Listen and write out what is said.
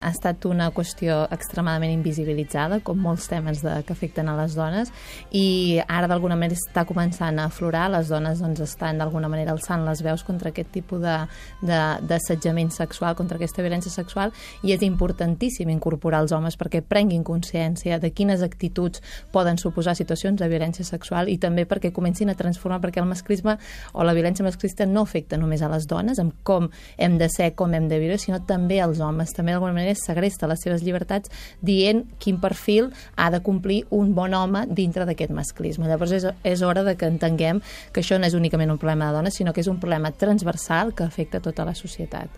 ha estat una qüestió extremadament invisibilitzada, com molts temes que afecten a les dones, i ara d'alguna manera està començant a aflorar. Les dones doncs, estan d'alguna manera alçant les veus contra aquest tipus d'assetjament sexual, contra aquesta violència sexual, i és importantíssim incorporar els homes perquè prenguin consciència de quines actituds poden suposar situacions de violència sexual, i també perquè comencin a transformar, perquè el masclisme o la violència masclista no afecta només a les dones, amb com hem de ser, com hem de viure, sinó també als homes. També d'alguna manera segresta les seves llibertats dient quin perfil ha de complir un bon home dintre d'aquest masclisme. Llavors és hora de que entenguem que això no és únicament un problema de dones, sinó que és un problema transversal que afecta tota la societat.